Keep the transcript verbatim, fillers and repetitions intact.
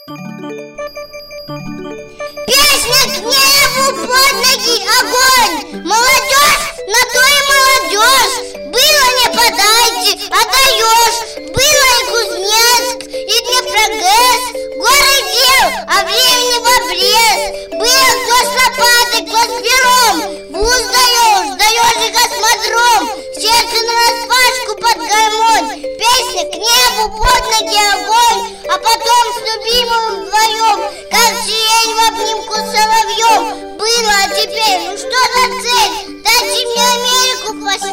Песня к небу, под ноги огонь. Молодежь, на то и молодежь. Было не подайте, отдаешь. Было и Кузнецк, и Днепрогэс. Горы дел, а времени в обрез. Было кто с лопатой, кто с пером. Вуз даешь, даешь и космодром. Сердце нараспашку под гармонь. Песня к небу, под ноги огонь. А потом с любимым вдвоем, как сирень в обнимку с соловьем. Было, а теперь, ну что за цель? Дайте мне Америку, хвост.